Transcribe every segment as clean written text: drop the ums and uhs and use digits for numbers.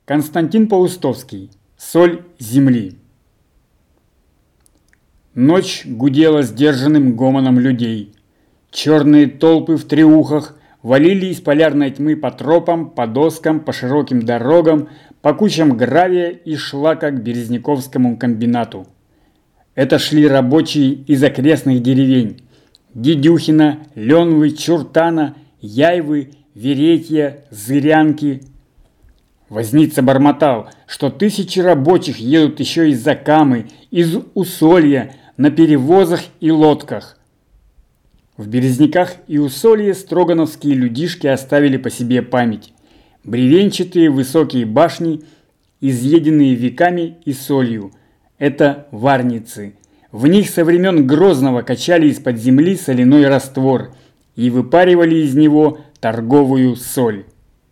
Константин Паустовский. Соль земли. Ночь гудела сдержанным гомоном людей. Черные толпы в треухах валили из полярной тьмы по тропам, по доскам, по широким дорогам, по кучам гравия и шлака к Березняковскому комбинату. Это шли рабочие из окрестных деревень: Дедюхина, Ленвы, Чуртана, Яйвы, Веретья, Зырянки. Возница бормотал, что тысячи рабочих едут еще из-за Камы, из Усолья, на перевозах и лодках. В Березняках и Усолье строгановские людишки оставили по себе память. Бревенчатые высокие башни, изъеденные веками и солью. Это варницы. В них со времен Грозного качали из-под земли соляной раствор и выпаривали из него торговую соль.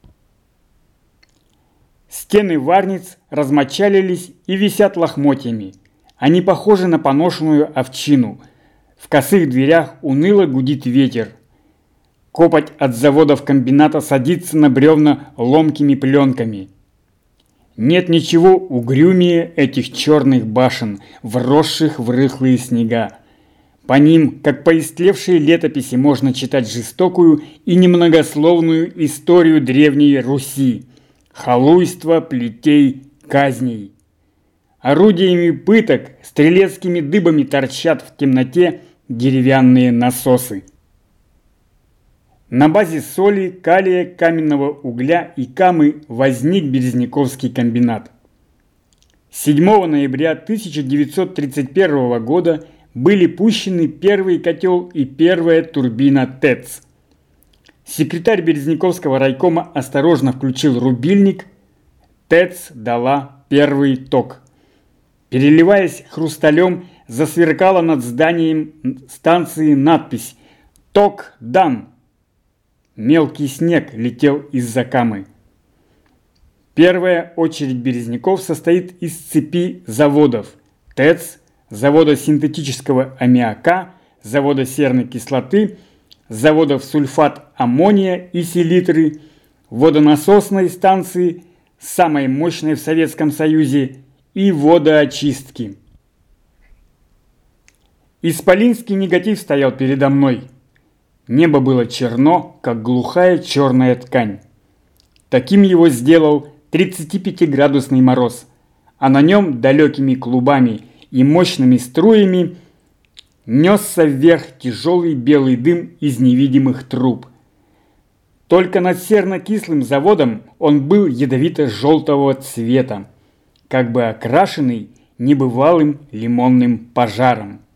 Стены варниц размочалились и висят лохмотьями. Они похожи на поношенную овчину. В косых дверях уныло гудит ветер. Копоть от заводов комбината садится на бревна ломкими пленками. Нет ничего угрюмее этих черных башен, вросших в рыхлые снега. По ним, как по истлевшей летописи, можно читать жестокую и немногословную историю древней Руси. Халуйства, плетей, казней. Орудиями пыток, стрелецкими дыбами торчат в темноте деревянные насосы. На базе соли, калия, каменного угля и камы возник Березняковский комбинат. 7 ноября 1931 года были пущены первый котел и первая турбина ТЭЦ. Секретарь Березняковского райкома осторожно включил рубильник. ТЭЦ дала первый ток. Переливаясь хрусталем, засверкала над зданием станции надпись «Ток дан». Мелкий снег летел из-за Камы. Первая очередь Березняков состоит из цепи заводов: ТЭЦ, завода синтетического аммиака, завода серной кислоты, заводов сульфат аммония и селитры, водонасосной станции, самой мощной в Советском Союзе, и водоочистки. Исполинский негатив стоял передо мной. Небо было черно, как глухая черная ткань. Таким его сделал 35-градусный мороз, а на нем далекими клубами и мощными струями несся вверх тяжелый белый дым из невидимых труб. Только над серно-кислым заводом он был ядовито-желтого цвета, как бы окрашенный небывалым лимонным пожаром.